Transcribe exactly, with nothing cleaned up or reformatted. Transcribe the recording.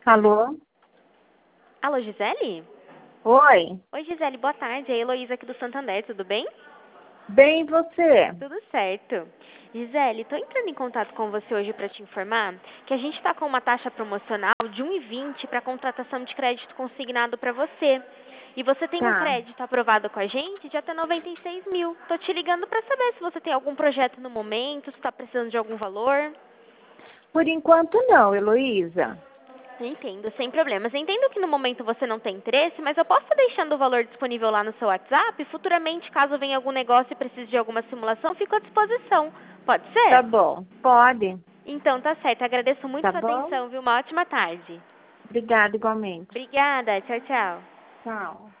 Alô? Alô, Gisele? Oi? Oi, Gisele, boa tarde. É a Heloísa aqui do Santander, tudo bem? Bem, e você? Tudo certo. Gisele, estou entrando em contato com você hoje para te informar que a gente está com uma taxa promocional de um e vinte para contratação de crédito consignado para você. E você tem um Tá. crédito aprovado com a gente de até noventa e seis mil. Tô te ligando para saber se você tem algum projeto no momento, se está precisando de algum valor. Por enquanto não, Heloísa. Entendo, sem problemas. Entendo que no momento você não tem interesse, mas eu posso estar deixando o valor disponível lá no seu WhatsApp. Futuramente, caso venha algum negócio e precise de alguma simulação, fico à disposição. Pode Tá ser? bom. Pode. Então, tá certo. Agradeço muito Tá sua bom? atenção, viu? Uma ótima tarde. Obrigada igualmente. Obrigada. Tchau, tchau. Tchau.